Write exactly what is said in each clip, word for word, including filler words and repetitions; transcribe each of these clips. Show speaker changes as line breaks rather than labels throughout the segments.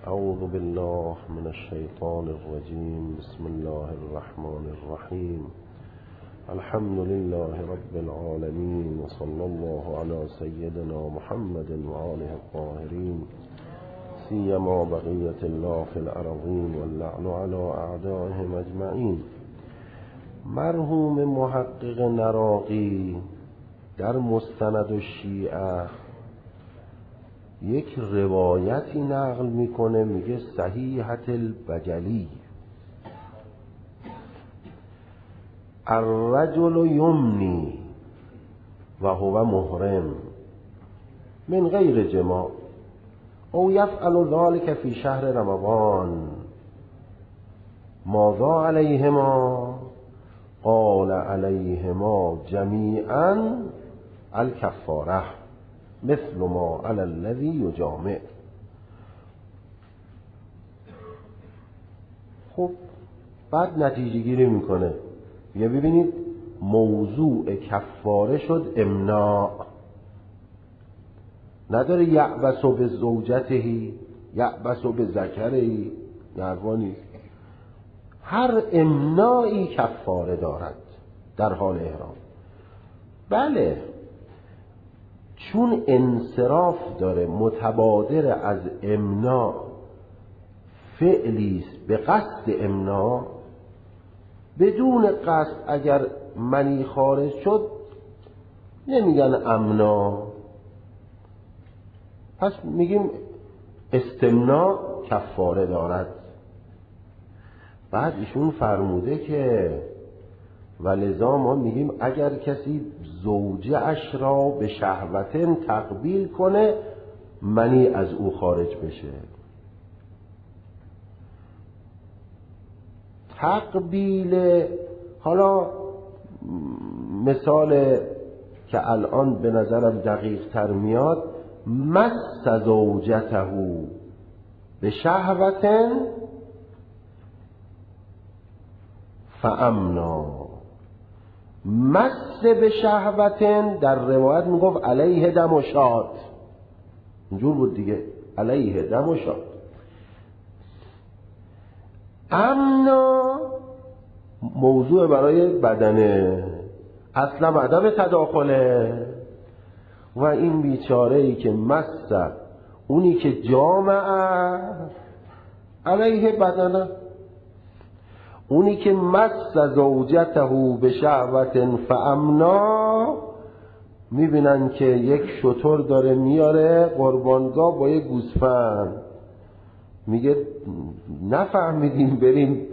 اعوذ بالله من الشیطان الرجیم. بسم الله الرحمن الرحیم. الحمد لله رب العالمین و صلی الله علی سیدنا محمد و آله الطاهرین سیما بقیة الله فی الارضین واللعن علی اعدائهم اجمعین. مرحوم محقق نراقی در مستند الشیعه یک روایتی نقل میکنه، میگه صحیحة البجلی الرجل یمنی و هو محرم من غیر جماع او یفعل ذلك فی شهر رمضان ماذا علیهما؟ قال علیهما جمیعا الکفاره مثل ما علی الذی یجامع. خب بعد نتیجه گیری میکنه، یه ببینید موضوع کفاره شد امناع، نداره یعبس به زوجته یعبس به ذکره، نروانی هر امناعی کفاره دارد در حال احرام. بله، چون انصراف داره متبادر از امناع فعلیست به قصد امناع، بدون قصد اگر منی خارج شد نمیگن امنا، پس میگیم استمناع کفاره دارد. بعد ایشون فرموده که ولذا ما میگیم اگر کسی زوجه اش را به شهوتن تقبیل کنه منی از او خارج بشه. تقبیل، حالا مثال که الان به نظرم دقیق تر میاد، مس زوجته به شهوتن فامنا. مس به شهوتن در روایت میگفت علیه دم و شاد، اینجور بود دیگه، علیه دم و شاد. امنا موضوع برای بدنه، اصلا عدم تداخله. و این بیچاره ای که مس، اونی که جامعه علیه بدنه، اونی که مس زوجته به شهوت فامنا، میبینن که یک شتر داره میاره قربانگاه با یک گوسفند، میگه نفهمیدیم بریم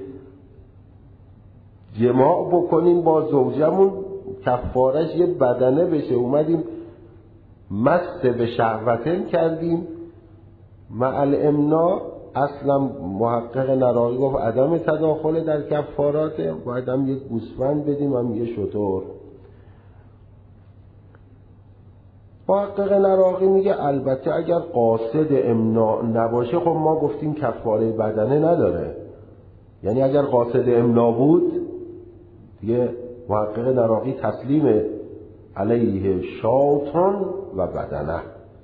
جماع بکنیم با زوجمون کفارش یه بدنه بشه، اومدیم مس به شهوتن کردیم مع الامنا. اصلا محقق نراقی گفت عدم تداخل در کفارات، باید هم یک گوسفند بدیم هم یه شتر. محقق نراقی میگه البته اگر قاصد امناع نباشه، خب ما گفتیم کفاره بدنه نداره، یعنی اگر قاصد امناع بود دیگه محقق نراقی تسلیم علیه شاطن و بدنه.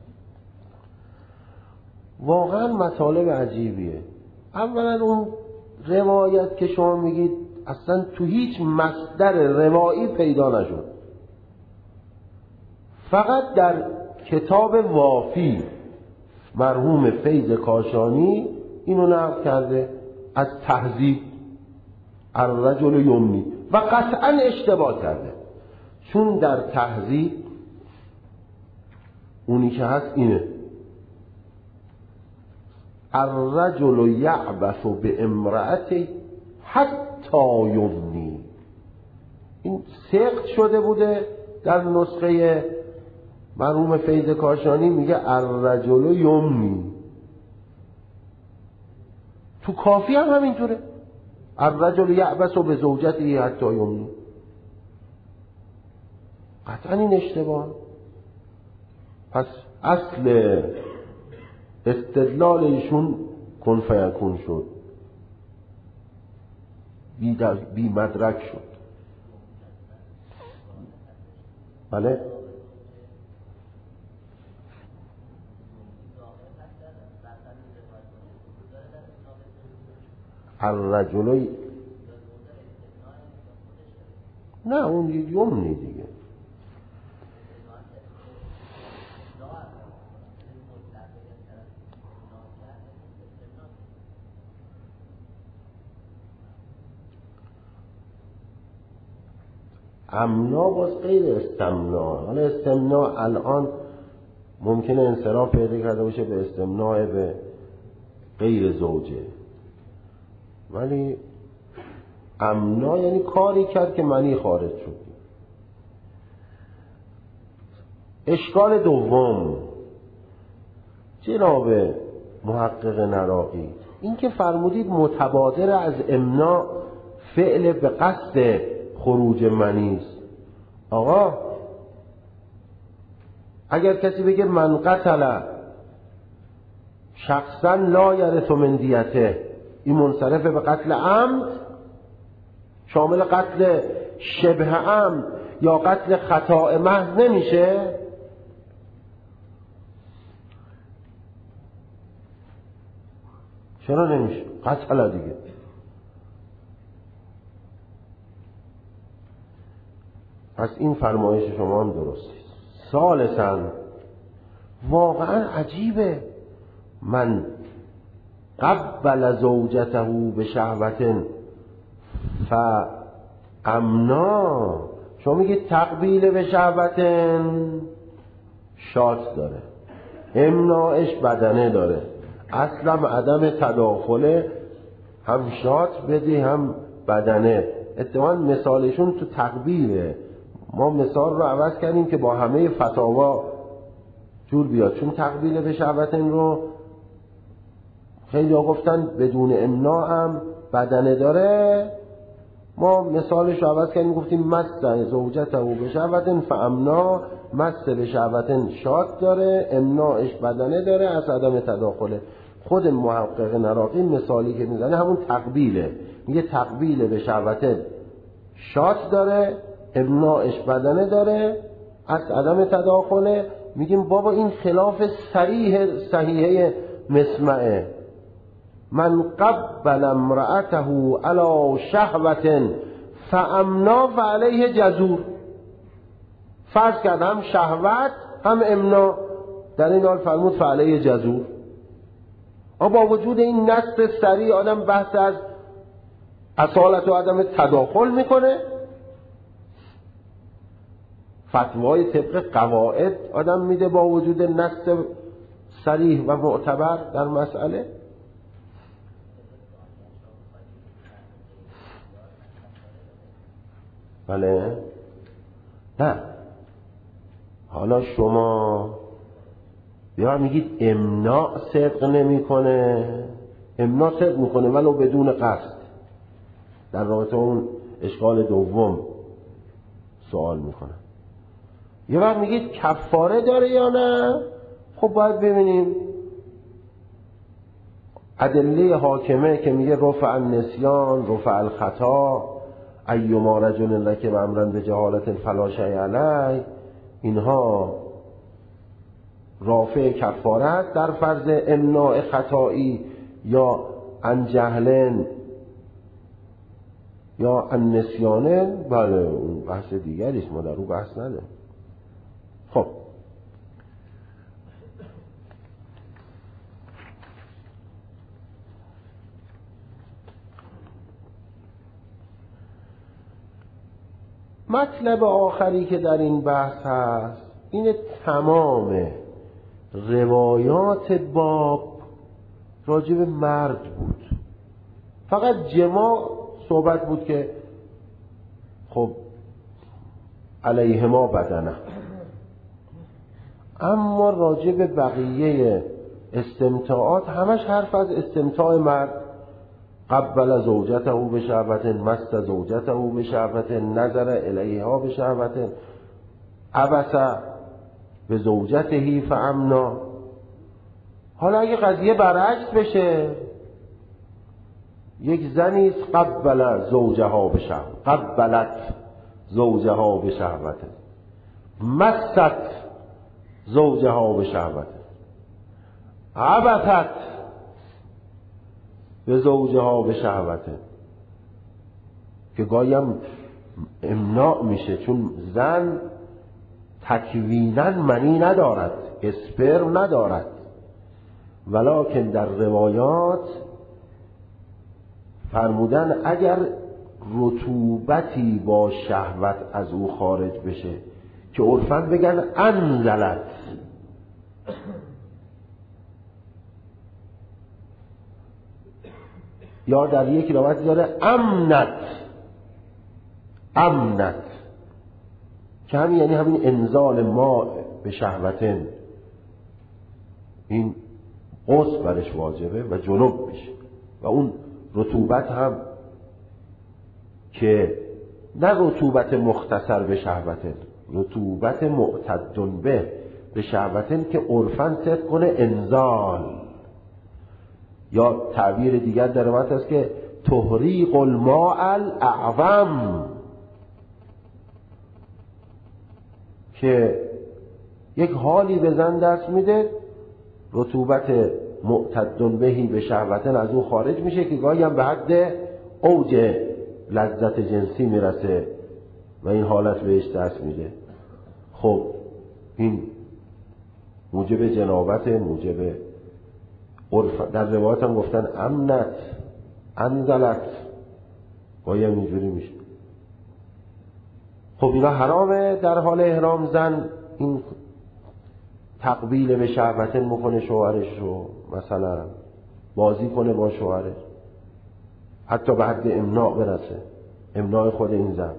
واقعا مطالب عجیبیه. اولا اون روایت که شما میگید اصلا تو هیچ مصدر روایی پیدا نشد، فقط در کتاب وافی مرحوم فیض کاشانی اینو نقل کرده از تهذیب الرجل یمنی، و قطعا اشتباه کرده، چون در تهذیب اونی که هست اینه الرجل یعبث به امرأته حتی یمنی. این سقط شده بوده در نسخه مرحوم فیض کاشانی، میگه الرجل یمنی. تو کافی هم همینطوره، الرجل یعبث به زوجته حتی یمنی. قطعا این اشتباه. پس اصل استدلال ایشون کن فیکون شد، بی, بی مدرک شد. بله الرجل نه اون یمنی دیگه. امنا باز غیر استمنا. حالا استمنا الان ممکنه انصراف پیدا کرده باشه به استمناء به غیر زوجه، ولی امنا یعنی کاری کرد که منی خارج شد. اشکال دوم جناب محقق نراقی، این که فرمودید متبادر از امنا فعل به قصد خروج منی است. آقا اگر کسی بگه من قتل شخصا لا یرث من دیته، این منصرف به قتل عمد، شامل قتل شبه عمد یا قتل خطا محض نمیشه؟ چرا نمیشه؟ قتل دیگه. پس این فرمایش شما هم درسته. ثالثاً واقعا عجیبه، من قبل زوجته به شهوت فامنا، شما میگید تقبیل به شهوت شات داره، امناعش بدنه داره، اصلا عدم تداخله، هم شات بدی هم بدنه. اتفاقا مثالشون تو تقبیله، ما مثال رو عوض کردیم که با همه فتاوا جور بیاد، چون تقبیل به شهوتن رو خیلی ها گفتن بدون امناع هم بدنه داره، ما مثالش رو عوض کردیم گفتیم مس زوجته و به شهوتن فامنا، مس به شهوتن شات داره، امناعش بدنه داره، از عدم تداخله. خود محقق نراقی مثالی که میزنه همون تقبیله، میگه تقبیل به شهوتن شات داره، امناعش بدنه داره، از عدم تداخله. میگیم بابا این خلاف صریح صحیحه مسمعه. من قبل امرأته علی شهوة فامنا فعلیه جزور. فرض کرد هم شهوت هم امنا، در این حال فرمود فعلیه جزور. با وجود این نص صریح آدم بحث از اصالت و عدم تداخل میکنه، فتوای طبق قواعد آدم میده با وجود نص صریح و معتبر در مسئله. بله نه، حالا شما بیا میگید امناع صدق نمیکنه، امناع صدق میکنه ولو بدون قصد. در رابطه اون اشکال دوم سوال میکنه. یه وقت میگید کفاره داره یا نه؟ خب باید ببینیم ادله حاکمه که میگه رفع النسیان، رفع الخطا، ایما رجل رکب امرا به جهالت فلا شیء علیه، اینها رافع کفاره است در فرض امناع خطایی یا عن جهلن یا عن نسیانه. بله اون بحث دیگریست، ما در اون بحث نداریم. خب مطلب آخری که در این بحث هست این تمام روایات باب راجع به مرد بود، فقط جماع صحبت بود که خب علیهما بدنه، اما راجع به بقیه استمتاعات همش حرف از استمتاع مرد. قبل زوجته او به شهوت، مست زوجته او به شهوت، نظر الیها به شهوت، عبس به زوجته فامنا. حالا اگه قضیه برعکس بشه، یک زنی قبل زوجها به شهوت، قبلت زوجها به شهوت، مست زوجها به شهوت، عبثت به زوجها به شهوته، که گاهی هم امناع میشه، چون زن تکویناً منی ندارد، اسپرم ندارد، ولکن در روایات فرمودن اگر رطوبتی با شهوت از او خارج بشه که عرفاً بگن انزلت، یا در یک روایت داره امنت، امنت که همین یعنی همین انزال ما به شهوتن، این غسل برش واجبه و جنوب میشه. و اون رطوبت هم که نه رطوبت مختصر به شهوتن، رطوبت معتد به به شهوتن که عرفاً صدق کنه انزال. یا تعبیر دیگر در روایت است که تحریق الماء الاعظم، که یک حالی به زن دست میده، رطوبت معتد بهی به شهوتن از او خارج میشه که گاهی هم به حد اوج لذت جنسی میرسه و این حالت بهش دست میده. خب این موجب جنابت، موجب عرف. در روایت هم گفتن امنت، انزلت، گاهی هم اینجوری میشه. خب اینا حرامه در حال احرام زن این تقبیل به شهوتن میکنه شوهرش رو، مثلا بازی کنه با شوهرش، حتی به حد امناع برسه، امناع خود این زن،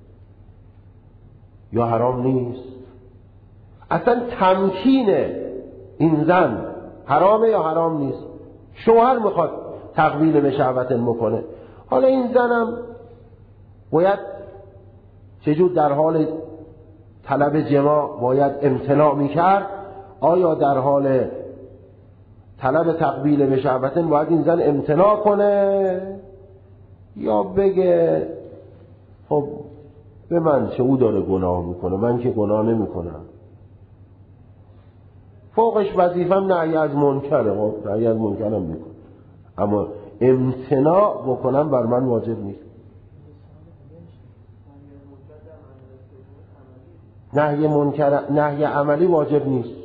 یا حرام نیست؟ اصلا تمکین این زن حرامه یا حرام نیست؟ شوهر میخواد تقبیل به شهوتن میکنه، حالا این زنم باید چجور در حال طلب جماع باید امتناع میکرد؟ آیا در حال طلب تقبیل به شهوتن باید این زن امتناع کنه یا بگه خب به من چه، او داره گناه میکنه، من که گناه نمیکنم، فوقش وظیفم نهی از منکره، خب نهی از منکرم میکنم، اما امتناع بکنم بر من واجب نیست. نهی منکر، نهی عملی واجب نیست.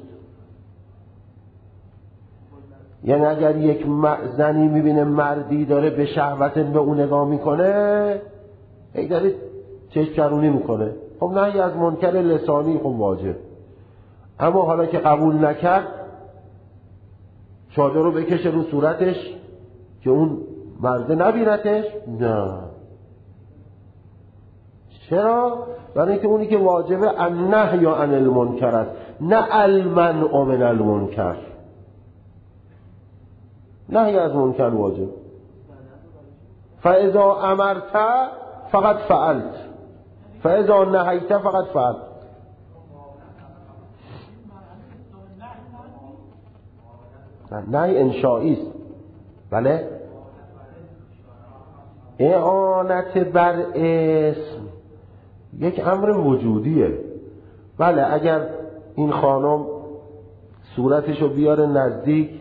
یعنی اگر یک زنی میبینه مردی داره به شهوت به اون نگاه میکنه، ای داره چشم چرونی میکنه، خب نهی از منکر لسانی خب واجب. اما حالا که قبول نکرد، چادر رو بکشه رو صورتش که اون مرده نبینتش؟ نه. چرا؟ برای اینکه اونی که واجبه النهی عن المنکر است، نه المنع من المنکر. نهی از منکر واجب. فاذا امرت فقط فعلت، فاذا نهیت فقط فعلت. نهی انشائی است. بله، اعانت بر اسم یک امر وجودیه. بله، اگر این خانم صورتشو بیاره نزدیک،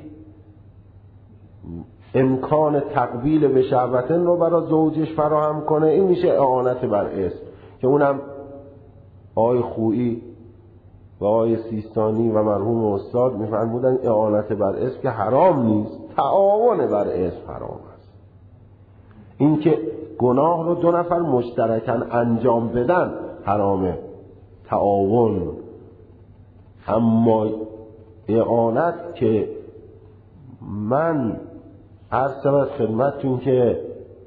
امکان تقبیل به شهوتن رو برای زوجش فراهم کنه، این میشه اعانت بر اسم، که اونم آقای خویی و آقای سیستانی و مرحوم استاد میفرمودن اعانت بر اسم که حرام نیست، تعاون بر اسم حرام است. این که گناه رو دو نفر مشترکاً انجام بدن حرامه، تعاون. اما اعانت که من عرض شود خدمتتون که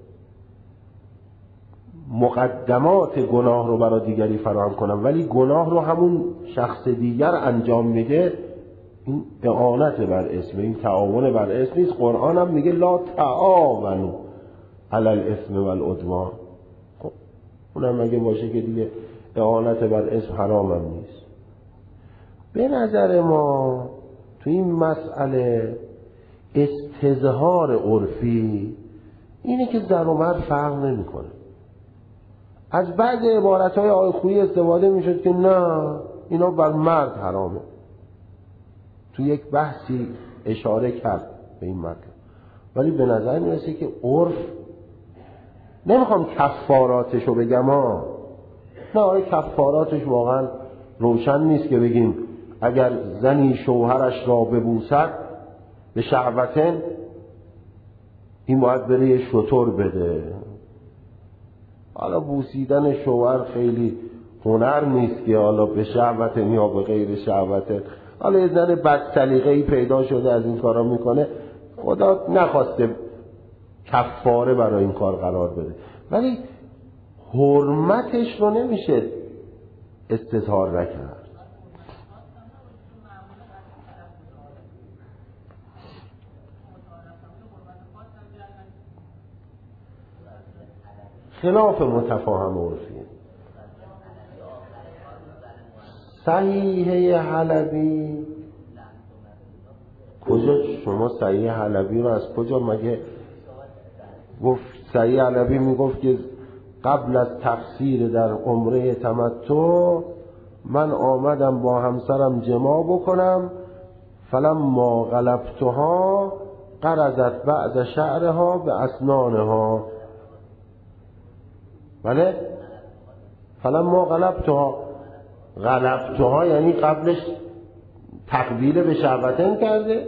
مقدمات گناه رو برای دیگری فراهم کنم، ولی گناه رو همون شخص دیگر انجام میده، این اعانت بر اسم، این تعاون بر اسم نیست. قرآن هم میگه لا تعاونوا علی الاثم والعدوان. خب اونم اگه باشه که دیگه اعانت بر اسم حرام هم نیست. به نظر ما تو این مسئله استظهار عرفی اینه که زن و مرد فرق نمی کنه. از بعض عبارتهای آقای خویی استفاده می شد که نه اینا بر مرد حرامه. تو یک بحثی اشاره کرد به این مطلب. ولی به نظر میرسه که عرف، نمیخوام کفاراتشو بگم ها، نه آره کفاراتش واقعا روشن نیست که بگیم اگر زنی شوهرش را ببوسد به شهوتن این باید بره یه شتر بده. حالا بوسیدن شوهر خیلی هنر نیست که حالا به شهوتن یا به غیر شهوتن، حالا یه زن بد سلیقه‌ای پیدا شده از این کارا میکنه، خدا نخواسته کفاره برای این کار قرار بده، ولی حرمتش رو نمیشه استظهار نکرد. خلاف متفاهم عرفیه. صحیحه حلبی کجا؟ شما صحیح حلبی رو از کجا مگه گفت؟ صحیح حلبی میگفت که قبل از تفسیر در عمره تمتع من آمدم با همسرم جماع بکنم، فلما غلبتها قرضت بعض شعرها به اسنانها. بله فلما غلبتها، غلبتها یعنی قبلش تقبیل به شهوتن کرده.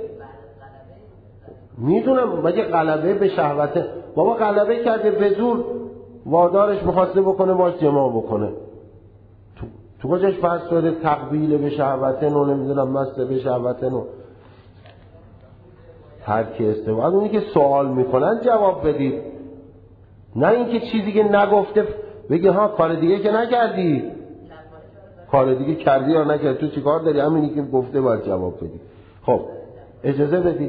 میدونم مگه غلبه به شهوتن، بابا غلبه کرده به زور وادارش میخواسته بکنه باش جماع بکنه، تو, تو کجاش فرض شده تقبیل به شهوتن و نمیدونم مست به شهوتن و ترک استعمال. اونی که سوال میکنن جواب بدید، نه اینکه چیزی که نگفته بگی ها کار دیگه که نکردی، کار دیگه کردی یا نکردی، تو چی کار داری؟ همینی که گفته باید جواب بدی. خب اجازه بدی.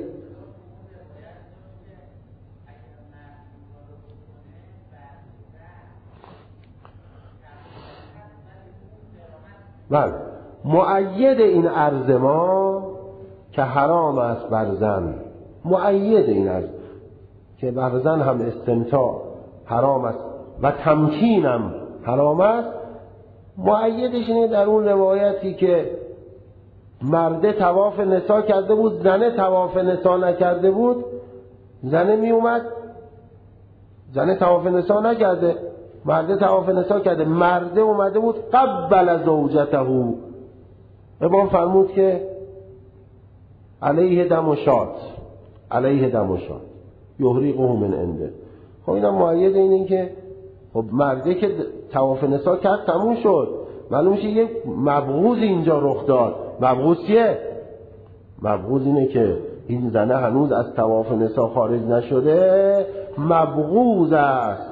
بله مؤید این عرض ما که حرام است بر زن، مؤید این عرض که بر زن هم استمتاع حرام است و تمکینم حرام است، مؤیدش اینه در اون روایتی که مرده طواف نسا کرده بود، زنه طواف نسا نکرده بود، زنه می اومد، زنه طواف نسا نکرده، مرده طواف نسا کرده، مرده اومده بود قبل زوجته، امام فرمود که علیه دم و شات، علیه دم و شات یحرقه من عنده. خب اینم مؤید اینه که خب مرده که طواف نسا کرد تموم شد، معلوم میشه یک مبغوض اینجا رخ داد. مبغوض چیه؟ مبغوض اینه که این زنه هنوز از طواف نسا خارج نشده، مبغوض است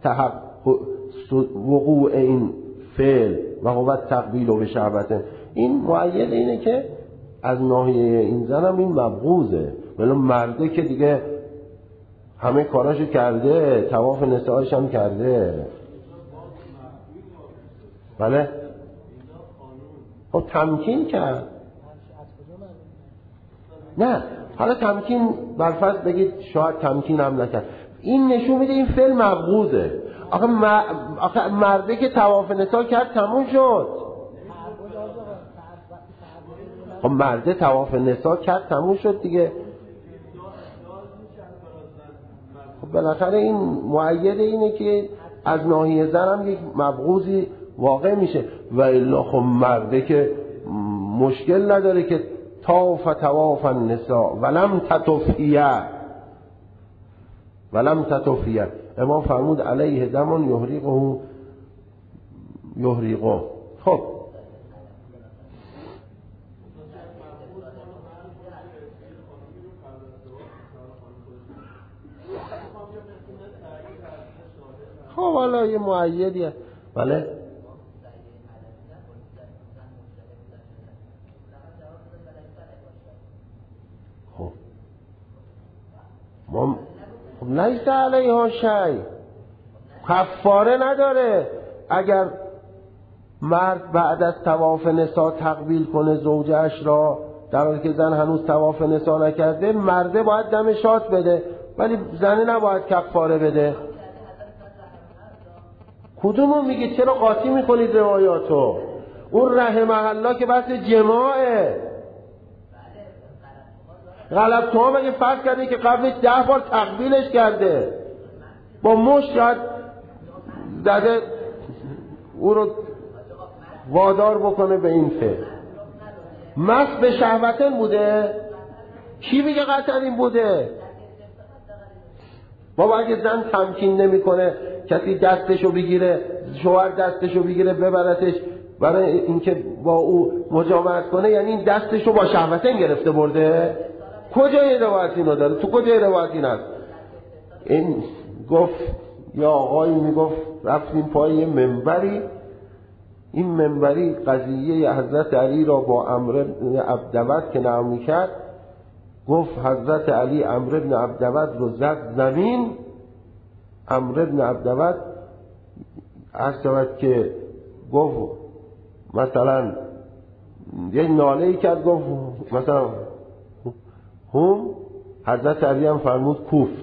وقوع این فعل و قوت تقبیل و به شهوته. این مؤید اینه که از ناحیه این زن هم این مبغوضه، ولی مرده که دیگه همه کاراشو کرده، طواف نساش هم کرده. بله خب تمکین کرد. نه حالا تمکین برفرض بگید شاید تمکین هم نکرد، این نشون میده این فعل مبغوضه. آخه, م... آخه مرده که طواف نسا کرد تموم شد. خب مرده طواف نسا کرد تموم شد دیگه. خب بالاخره این مؤید اینه که از ناحیه زن هم یک مبغوضی واقع میشه، و الا خب مرده که مشکل نداره که طاف طواف النساء ولم تطفیه ولم تطفیه. امام فرمود علیه دمون یحرقه یحرقه. خب خب حالا یه مؤیدیه. بله خب ما خب لیس علیها شی، کفاره نداره اگر مرد بعد از طواف نسا تقبیل کنه زوجهش را در حالی که زن هنوز طواف نسا نکرده، مرده باید دم شات بده ولی زنه نباید کفاره بده. کدومو میگی؟ چرا قاطی میکنید روایاتو؟ اون رحمه الله که بحث جماعه. غلب تو مگه فرض کرده که قبلش ده بار تقبیلش کرده، با مشت شاید زده او رو وادار بکنه به این فعل. مست به شهوتن بوده؟ کی میگه قطعا این بوده؟ بابا اگه زن تمکین نمیکنه کسی دستشو بگیره، شوهر دستشو بگیره ببرتش برای اینکه با او مجامعت کنه، یعنی این دستشو با شهوتن گرفته برده؟ کجای روایت اینو داره؟ تو کجای روایت این هست؟ این گفت یا آقایی میگفت رفتیم پای یه منبری، این منبری قضیه حضرت علی را با عمرو بن عبدود که نقل میکرد، گفت حضرت علی عمرو بن عبدود رو زد زمین. عمرو بن عبدود عرض شود که گفت مثلا یه ناله‌ای کرد، گفت مثلا هم، حضرت علی هم فرمود کوفت.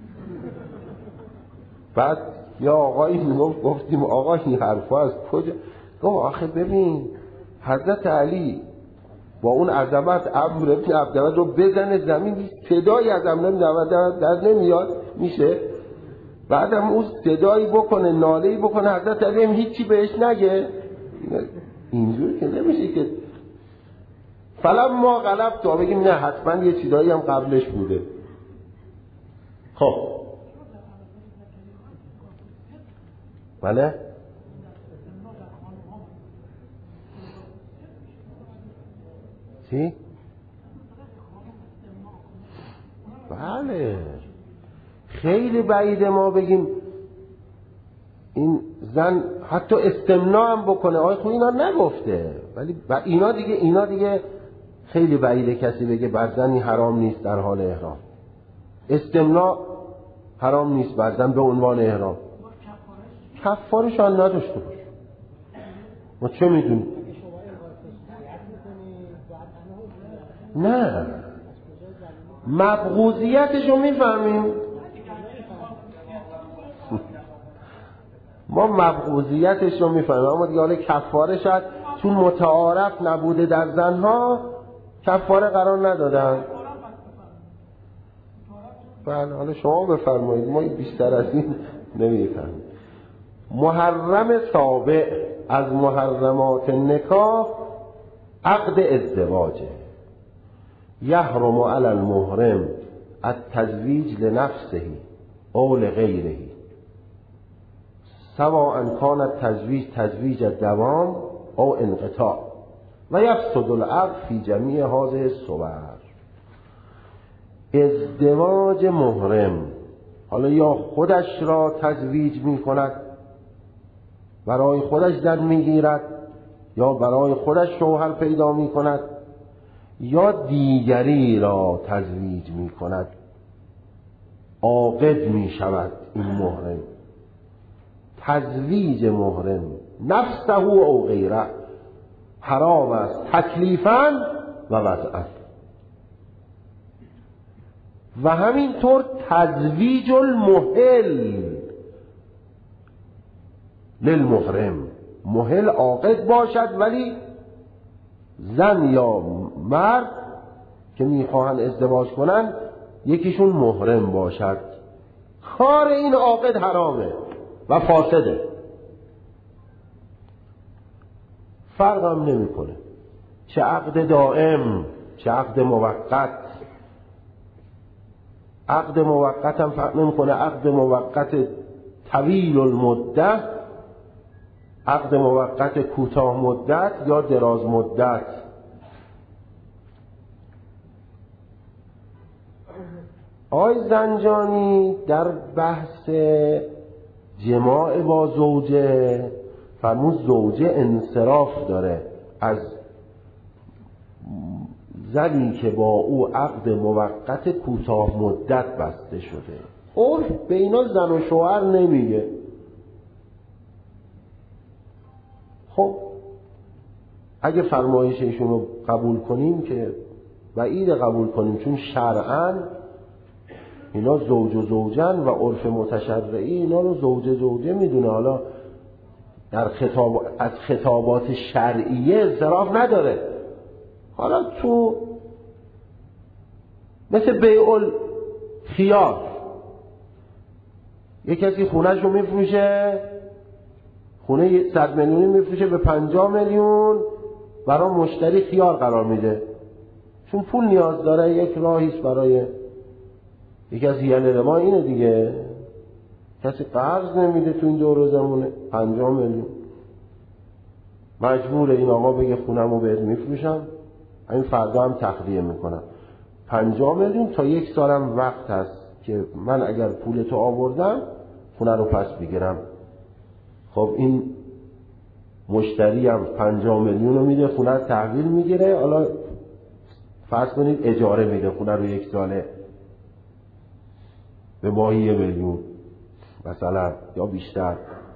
بعد یا آقایی میگفت، گفتیم آقا این حرفا از کجا؟ گفت آخه ببین حضرت علی با اون عظمت عمرو بن عبدود رو بزنه زمین، صدایی از عمرو بن عبدود در نمیاد میشه، بعدم اون صدایی بکنه، ناله‌ای بکنه، حضرت علی هم هیچی بهش نگه؟ اینجور که نمیشه که فلم ما غلب تو بگیم نه حتما یه چیزایی هم قبلش بوده. خب بله چی؟ بله خیلی بعیده ما بگیم این زن حتی استمناء هم بکنه، آقای خود اینا نگفته، ولی اینا دیگه اینا دیگه خیلی بعیده کسی بگه بر زنی حرام نیست در حال احرام. استمناء حرام نیست بر زن به عنوان احرام، کفارش هم نداشته باشه. ما چه میدونیم؟ نه مبغوضیتشو میفهمیم، ما مبغوضیتشو میفهمیم، اما دیگه حالا کفاره شد چون متعارف نبوده در زنها کفاره قرار ندادن. بله حالا شما بفرمایید، ما بیشتر از این نمیفهمیم. محرم سابع از محرمات نکاح عقد ازدواجه. یحرم علی المحرم التزویج لنفسه او لغیره سواء کان التزویج تزویج دوام او انقطاع و یفسد العقد فی جمیع هذه الصور. ازدواج محرم حالا یا خودش را تزویج می کند، برای خودش زن می گیرد، یا برای خودش شوهر پیدا می کند، یا دیگری را تزویج می کند، عاقد می شود. این محرم تزویج محرم نفسه او غیره حرام است تکلیفاً و وضعاً. و همینطور تزویج المحل للمحرم، محل عاقد باشد ولی زن یا مرد که میخواهن ازدواج کنن یکیشون محرم باشد، کار این عاقد حرامه و فاسده، فرق هم نمی کنه چه عقد دائم چه عقد موقت. عقد موقت هم فرق نمی کنه، عقد موقت طویل المدت، عقد موقت کوتاه مدت یا دراز مدت. آقای زنجانی در بحث جماع با زوجه فرمود زوجه انصراف داره از زنی که با او عقد موقت کوتاه مدت بسته شده. عرف به اینا زن و شوهر نمیگه. خب اگه فرمایش ایشون رو قبول کنیم که بعید قبول کنیم، چون شرعاً اینا زوج و زوجن و عرف متشرعی اینا رو زوج زوجه میدونه. حالا در خطاب از خطابات شرعیه انصراف نداره. حالا تو مثل بیع الخیار، یک کسی خونه‌ش رو میفروشه، خونه صد میلیونی میفروشه به پنجاه میلیون، برای مشتری خیار قرار میده چون پول نیاز داره. یک راهیست برای یکی از حیل ما اینه دیگه، کسی قرض نمیده تو این دور زمونه، پنجاه میلیون مجبوره این آقا بگه خونمو بهت میفروشم، این فردا هم تخلیه میکنم. پنجاه میلیون تا یک سالم وقت هست که من اگر پولتو آوردم خونه رو پس بگیرم. خب این مشتری هم پنجاه میلیون رو میده، خونه رو تحویل میگیره، حالا فرض کنید اجاره میده خونه رو یک ساله به ماهی یه میلیون مثلا یا بیشتر،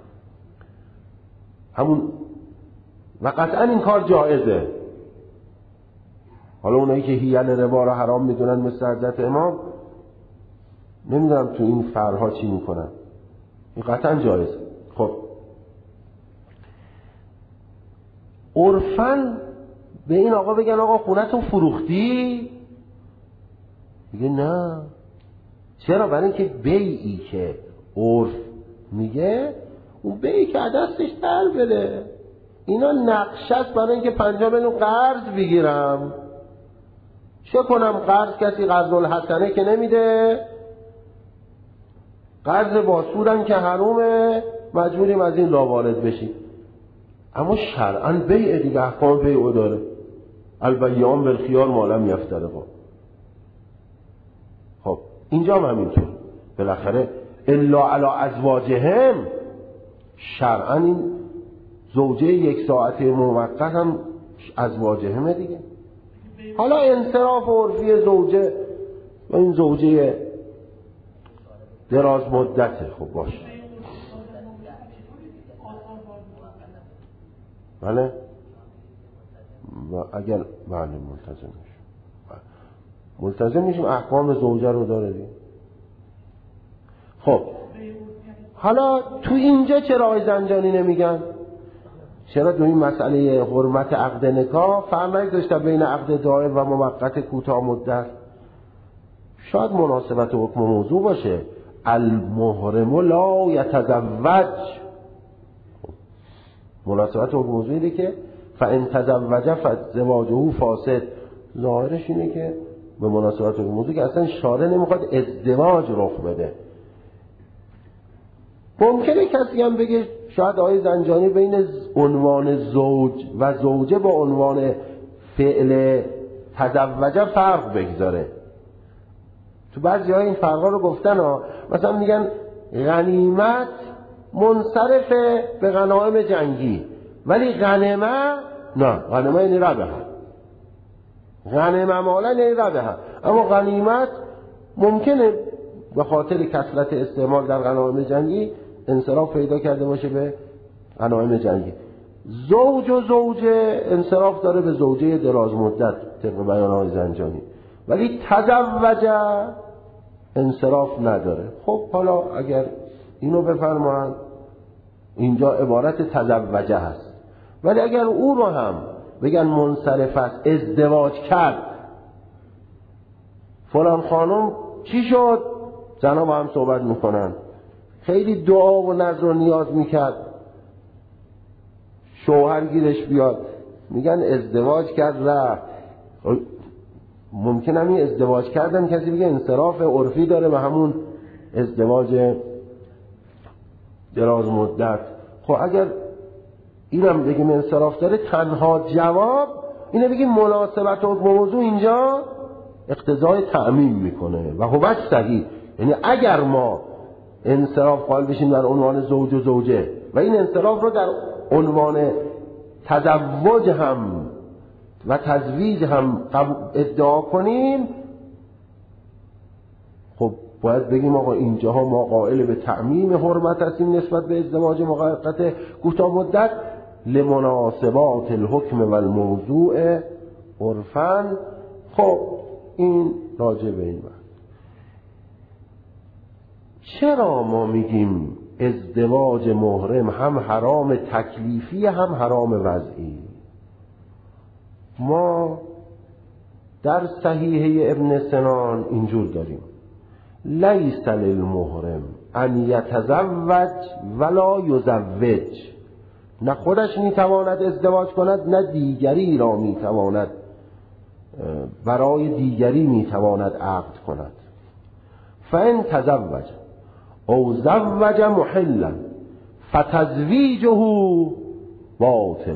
همون و قطعا این کار جایزه. حالا اونایی که حیل ربا رو حرام میدونن مثل حضرت امام، نمیدونم تو این فرها چی میکنن، این قطعا جایزه. خب عرفاً به این آقا بگن آقا خونتون فروختی؟ میگه نه. چرا؟ برای اینکه بیعی که عرف میگه اون بیعی که دستش در بره، اینا نقشت برای اینکه پنجاه میلیون قرض بگیرم. چه کنم؟ قرض کسی قرض الحسنه که نمیده، قرض باسودم که حرومه، مجبوریم از این لا وارد بشیم. اما شرعاً بیع دیگه احکام بیع داره، البیعان بالخیار ما لم یفترقا. خب اینجا هم همینطور، بالاخره الا علی ازواجهم، شرعاً این زوجه یک ساعته موقت هم ازواجهمه دیگه. حالا انصراف عرفی زوجه و این زوجه دراز مدته، خب باشه بله، و اگر بله ملتزم میشیم ملتزم میشیم احکام زوجه رو داره دیگه. خب حالا تو اینجا چرا آقای زنجانی نمیگن؟ چرا تو این مسئله حرمت عقد نکاح فرق نگذاشته بین عقد دائم و موقت کوتاه مدت؟ شاید مناسبت حکم موضوع باشه، المحرم لا یتزوج، مناسبت حکم موضوع اینه که فان تزوج فزواجه فاسد. ظاهرش اینه که به مناسبت حکم موضوع که اصلا شارع نمیخواد ازدواج رخ بده. ممکنه کسی هم بگه شاید آقای زنجانی بین عنوان زوج و زوجه با عنوان فعل تزوجه فرق بگذاره. تو بعضی ها این فرقا رو گفتن ها، مثلا میگن غنیمت منصرف به غنایم جنگی، ولی غنیمه نه، غنیمه یعنی ربه، غنیمه مالا یعنی ربه، اما غنیمت ممکنه به خاطر کثرت استعمال در غنایم جنگی انصراف پیدا کرده باشه به غنایم جنگی. زوج و زوجه انصراف داره به زوجه دراز مدت طبق بیان آقای زنجانی، ولی تزوجه انصراف نداره. خب حالا اگر اینو بفرمایند اینجا عبارت تزوجه هست، ولی اگر او رو هم بگن منصرف است، ازدواج کرد، فلان خانم چی شد؟ زنها با هم صحبت میکنن، خیلی دعا و نظر و نیاز میکرد شوهر گیرش بیاد، میگن ازدواج کرد رفت. ممکن هم این ازدواج کردن کسی بگه انصراف عرفی داره و همون ازدواج دراز مدت. خب اگر اینم بگیم انصراف داره، تنها جواب اینه بگیم مناسبت و موضوع اینجا اقتضای تعمیم میکنه و هو صحیح. یعنی اگر ما انصراف قائل بشیم در عنوان زوج و زوجه و این انصراف رو در عنوان تزوج هم و تزویج هم ادعا کنیم، خب باید بگیم آقا اینجاها ما قائل به تعمیم حرمت هستیم نسبت به ازدواج موقت کوتاه مدت لمناسبات الحکم و الموضوع عرفاً. خب این راجع به این وقت. چرا ما میگیم ازدواج محرم هم حرام تکلیفی هم حرام وضعی؟ ما در صحیحه ابن سنان اینجور داریم: لیس للمحرم ان یتزوج ولا یزوج. نه خودش میتواند ازدواج کند نه دیگری را میتواند برای دیگری میتواند عقد کند. فان تزوج او زوج محلا فتزویجه باطل.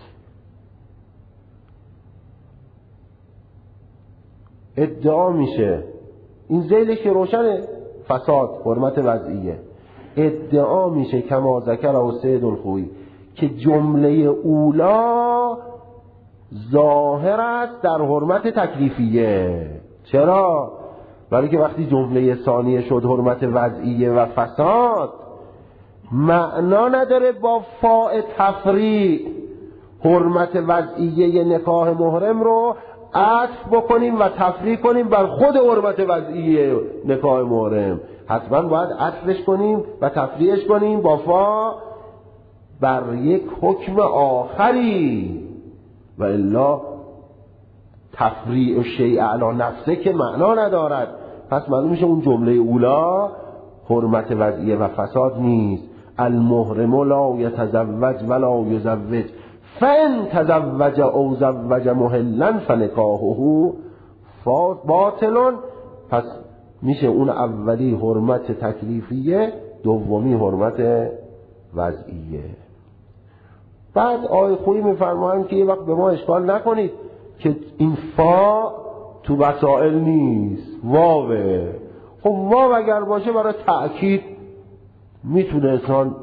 ادعا میشه، این ذیلش که روشنه، فساد، حرمت وضعیه. ادعا میشه کما ذکر او سید الخویی که جمله اولا ظاهر است در حرمت تکلیفیه. چرا؟ برای که وقتی جمله ثانیه شد حرمت وضعیه و فساد، معنا نداره با فاء تفریع حرمت وضعیه نکاح محرم رو عطف بکنیم و تفریع کنیم بر خود حرمت وضعیه نکاح محرم. حتما باید عطفش کنیم و تفریعش کنیم با فا بر یک حکم آخری، و الا تفریع و شیء علی نفسه که معنا ندارد. پس معلوم میشه اون جمله اولا حرمت وضعیه و فساد نیست. المحرم لا یتزوج ولا یزوج فان تزوج او زوج محلا فنکاحه باطل. پس میشه اون اولی حرمت تکلیفیه، دومی حرمت وضعیه. بعد آیه خویی میفرمایند که یه وقت به ما اشکال نکنید که این فا تو وسائل نیست، واوه. خب واو اگر باشه برای تأکید میتونه انسان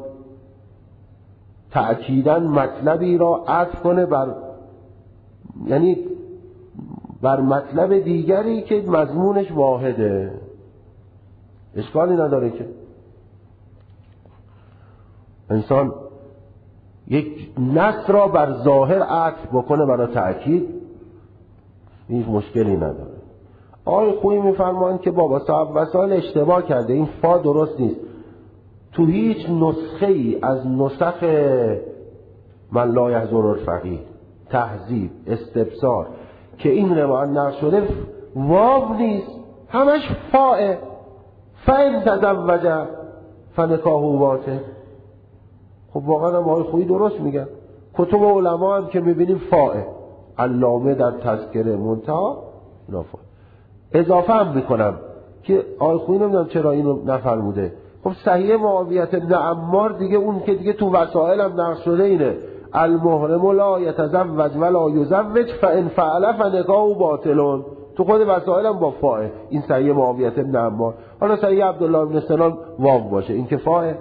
تأکیداً مطلبی را عطف کنه بر، یعنی بر مطلب دیگری که مضمونش واحده، اشکالی نداره که انسان یک نص را بر ظاهر عطف بکنه برای تأکید، هیچ مشکلی نداره. آقای خویی میفرمایند که بابا صاحب وسائل اشتباه کرده، این فا درست نیست. تو هیچ نسخه ای از نسخ من لا یحضر الفقیه، تهذیب، استبصار که این روایت نقل شده واو نیست، همش فاء. فإن تزوج فنکاحه باطل. خب واقعا هم آقای خویی درست میگن. کتب علما هم که میبینیم فاء، علامه در تذکره منتها نافع. اضافه هم میکنم که آقای خویی نمیدونم چرا اینو نفرموده. خب صحیح معاویت بن عمار دیگه اون که دیگه تو وسائل هم نقش شده اینه: المحرم لا یتزوج ولا یزوج فان فعل فنکاحه باطل. تو خود وسائل هم با فاء. این صحیح معاویت بن عمار. حالا صحیح عبدالله بن سنان واو باشه، این که فاء،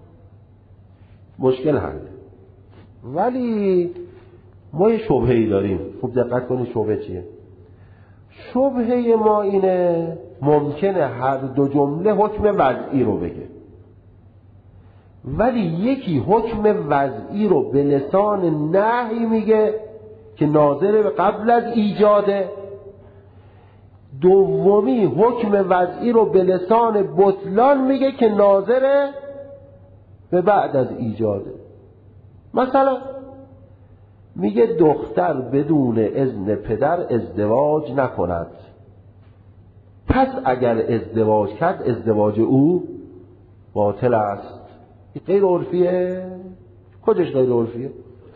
مشکل حل. ولی ما یه شبهه‌ای داریم. خوب دقت کنید شبهه چیه. شبهه ما اینه ممکنه هر دو جمله حکم وضعی رو بگه، ولی یکی حکم وضعی رو به لسان نهی میگه که ناظر به قبل از ایجاده، دومی حکم وضعی رو به لسان بطلان میگه که ناظر به بعد از ایجاده. مثلا میگه دختر بدون اذن پدر ازدواج نکند، پس اگر ازدواج کرد ازدواج او باطل است. این غیر عرفیه؟ کجاش غیر عرفیه؟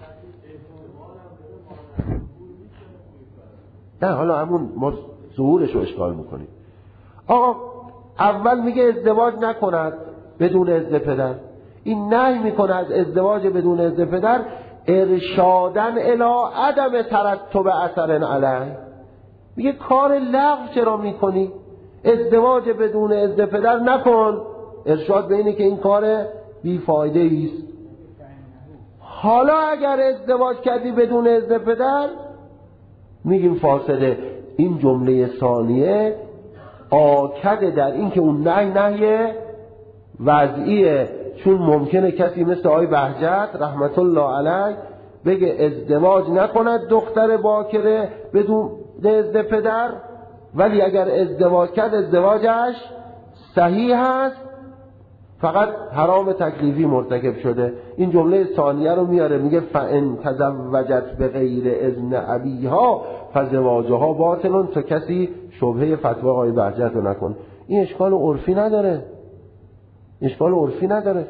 نه حالا همون ما ظهورش رو اشکال میکنیم. آقا اول میگه ازدواج نکند بدون اذن پدر، این نهی میکنه از ازدواج بدون اذن پدر ارشادن الی عدم ترتب اثر علیه. میگه کار لغو چرا میکنی؟ ازدواج بدون اذن پدر نکن، ارشاد به اینه که این کار بیفایده است. حالا اگر ازدواج کردی بدون اذن پدر میگیم فاسده. این جمله ثانیه آکد در این که اون نهی نهی وضعیه، چون ممکنه کسی مثل آقای بهجت رحمت الله علیه بگه ازدواج نکند دختر باکره بدون اذن پدر، ولی اگر ازدواج کرد ازدواجش صحیح است، فقط حرام تکلیفی مرتکب شده. این جمله ثانیه رو میاره، میگه فَإِن تزوجت به غیر اذن ابیها فزواجها باطل. تا کسی شبهه فتوا آقای بهجت رو نکنه. این اشکال عرفی نداره، اشکال عرفی نداره.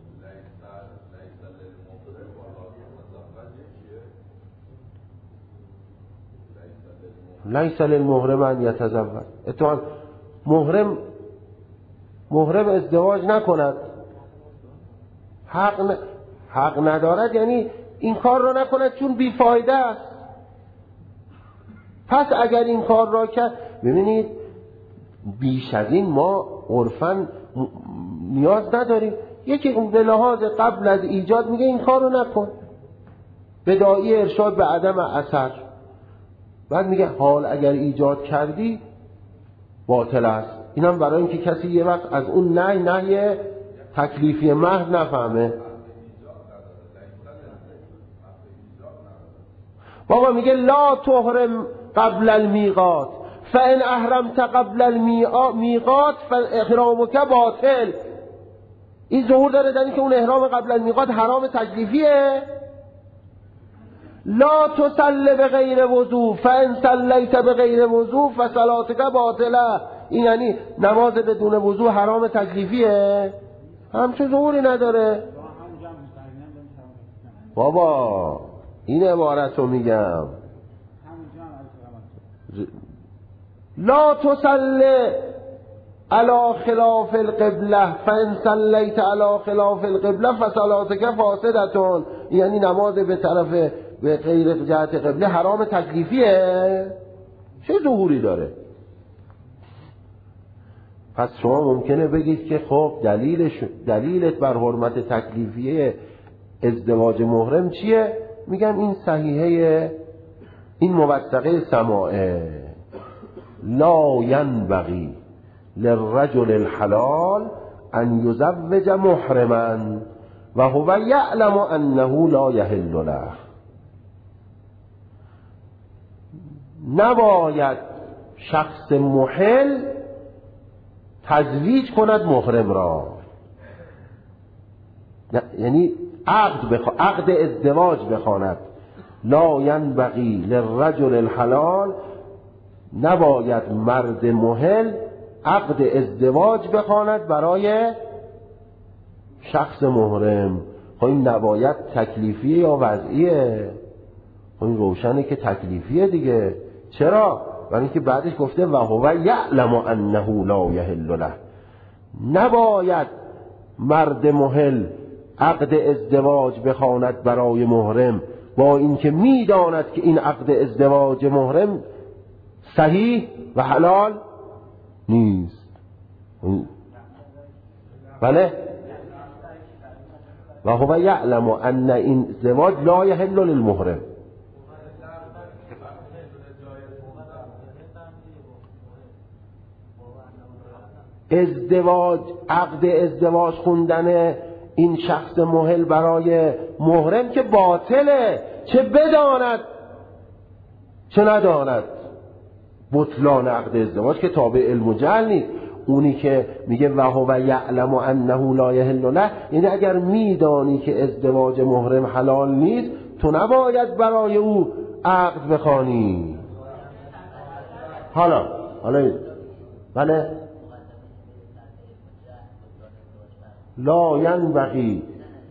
لیس للمحرم ان یتزوج. اتفاقا محرم محرم ازدواج نکند، حق ن... حق ندارد، یعنی این کار را نکند چون بیفایده است. پس اگر این کار را کرد، ببینید بیش از این ما عرفاً نیاز نداریم. یکی به لحاظ قبل از ایجاد میگه این کار رو نکن، بداعی ارشاد به عدم اثر، بعد میگه حال اگر ایجاد کردی باطل است. اینم برای اینکه کسی یه وقت از اون نهی نهی تکلیفی محض نفهمه. بابا میگه لا تحرم قبل المیقات فان احرمت قبل المیقات فاحرامک باطل. این ظهور داره در اینکه اون احرام قبل المیقات حرام تکلیفیه. لا تصلی به غیر وضو فان صلیت به غیر وضو فصلاتک باطله. این یعنی نماز بدون وضو حرام تکلیفیه؟ همچه ظهوری نداره بابا. این عبارت رو میگم، لا تصلی علی خلاف القبله فان صلیت علی خلاف القبله فصلاتک فاسدتون. یعنی نماز به طرف به غیر جهت قبله حرام تکلیفیه؟ چه ظهوری داره؟ پس شما ممکنه بگید که خب دلیلش دلیلت بر حرمت تکلیفیه ازدواج محرم چیه؟ میگم این صحیحه، این موثقه سماعه. لا ینبغی للرجل الحلال ان یزوج محرما و هو یعلم انه لا یحل له. نباید شخص محل تزویج کند محرم را، یعنی عقد بخ... عقد ازدواج بخواند. لا ینبغی للرجل الحلال، نباید مرد محل عقد ازدواج بخواند برای شخص محرم. خب این نباید تکلیفیه یا وضعیه؟ خب این روشنه که تکلیفیه دیگه. چرا؟ برای اینکه بعدش گفته و هو یعلم انه لا یحل له. نباید مرد محل عقد ازدواج بخواند برای محرم با اینکه میداند که این عقد ازدواج محرم صحیح و حلال نیست. بله، و هو یعلم ان این ازدواج لا یحل للمحرم. ازدواج عقد ازدواج خوندن این شخص محل برای محرم که باطله، چه بداند چه نداند. بطلان عقد ازدواج که تابع علم و جهل نیست. اونی که میگه و هو یعلم انه لا یحل له، یعنی اگر میدانی که ازدواج محرم حلال نیست تو نباید برای او عقد بخوانی. حالا حالا بله، لا ینبغی،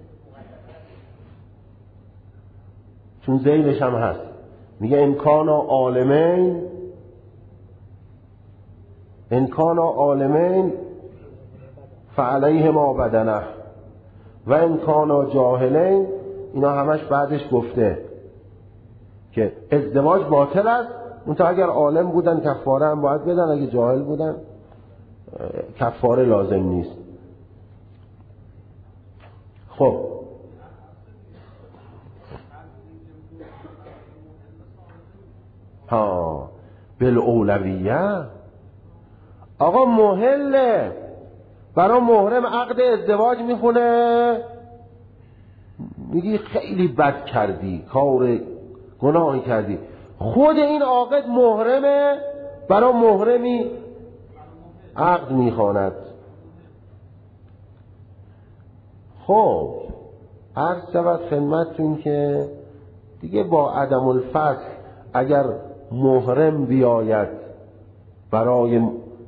چون زیلش هم هست، میگه امکان عالمین امکان عالمین فعلیه ما بدنه و امکان جاهلین. اینا همش بعدش گفته که ازدواج باطل است. اون تا اگر عالم بودن کفاره هم باید بدن، اگه جاهل بودن کفاره لازم نیست. خب ها بالاولویه. آقا محله برای محرم عقد ازدواج میخونه، میگی خیلی بد کردی، کار گناهی کردی. خود این عاقد محرمه، برای محرمی عقد میخواند. خب عرض شود خدمتتون که دیگه با عدم الفصل اگر محرم بیاید برای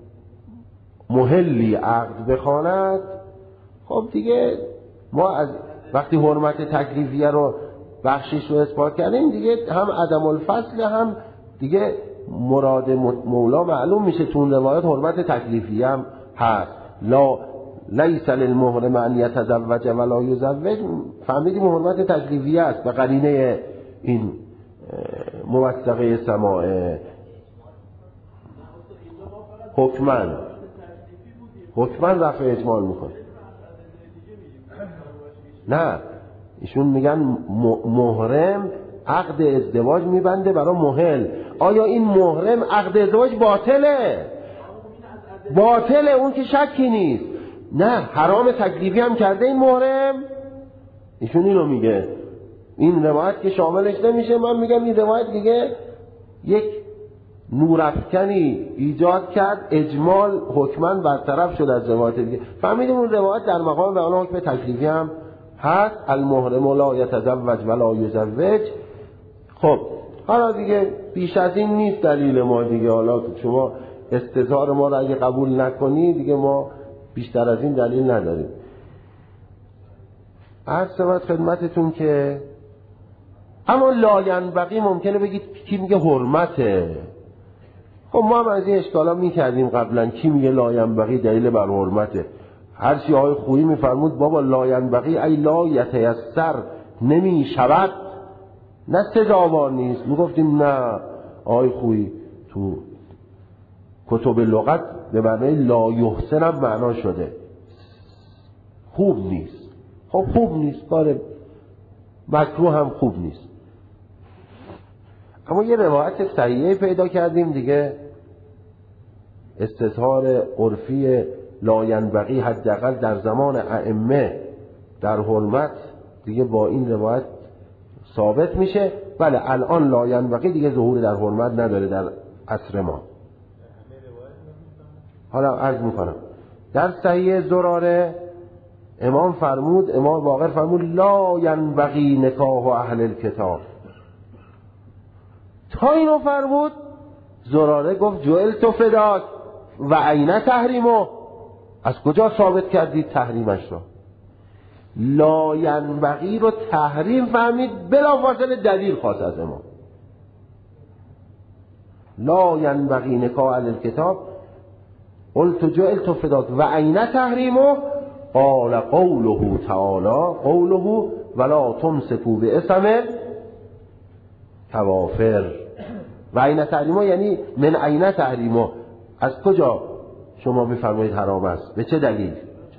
محلی عقد بخواند، خب دیگه ما از وقتی حرمت تکلیفیه رو بخشش رو اثبات کردیم، دیگه هم عدم الفصل هم دیگه مراد مولا معلوم میشه. تو اون روایت حرمت تکلیفیه هم هست، لا لیس للمحرم ان یتزوج ولا یزوج، فهمیدیم حرمت تکلیفیه است به قرینه این موثقه سماعه. حکمن حکمن رفع اجمال میکنه. نه ایشون میگن محرم عقد ازدواج میبنده برای محل. آیا این محرم عقد ازدواج باطله؟ باطله، اون که شکی نیست. نه حرام تکلیفی هم کرده این محرم، ایشون اینو میگه. این روایت که شاملش نمیشه. من میگم این روایت دیگه یک نورافکنی ایجاد کرد، اجمال حکمن برطرف شد از روایت دیگه. فهمیدیم اون روایت در مقام بیان حکم تکلیفی هم هست، المحرم لا یتزوج ولا یزوج. خب حالا دیگه بیش از این نیست دلیل ما دیگه. حالا شما استظهار ما را اگه قبول نکنی دیگه ما بیشتر از این دلیل نداریم. عرض شود خدمتتون که اما لاینبغی ممکنه بگید کی میگه حرمته. خب ما هم از این اشکالا میکردیم قبلا، کی میگه لاینبغی دلیل بر حرمته. هر چی آقای خویی میفرمود بابا لاینبغی ای لا یتیسر، نمیشود، نه سزاوار نیست. میگفتیم نه آقای خویی تو کتب لغت به معنی لا یحسن هم معنا شده، خوب نیست. خب خوب نیست، کار مکروه هم خوب نیست. اما یه روایت صحیحه پیدا کردیم دیگه، استظهار عرفی لاینبغی حداقل در زمان ائمه در حرمت دیگه با این روایت ثابت میشه. بله الان لاینبغی دیگه ظهور در حرمت نداره در عصر ما. حالا عرض میکنم در صحیح زراره امام فرمود، امام باقر فرمود لا ینبغی نکاح اهل الکتاب. تا اینو فرمود زراره گفت جعلت فداک و عین تحریمو. از کجا ثابت کردید تحریمش را؟ لا ینبغی رو تحریم فهمید، بلافاصله دلیل خواست از امام. لا ینبغی نکاح اهل الکتاب قلت جعلت فداک و عین تحریمو. قال قوله تعالی قوله ولا تمسکوا باسم کوافر. و عین تحریمو یعنی من عین تحریمو، از کجا شما میفرمایید حرام است؟ به چه دلیل؟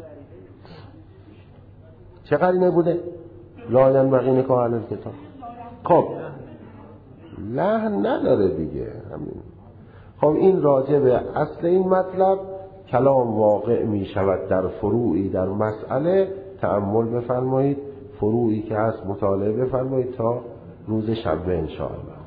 چه قرینه بوده؟ لا ینبغی نکاح اهل الکتاب. خب لحن نداره دیگه همین. خب این راجع به اصل این مطلب کلام واقع می شود در فروعی در مسئله. تأمل بفرمایید، فروعی که هست مطالعه بفرمایید تا روز شنبه ان شاء الله.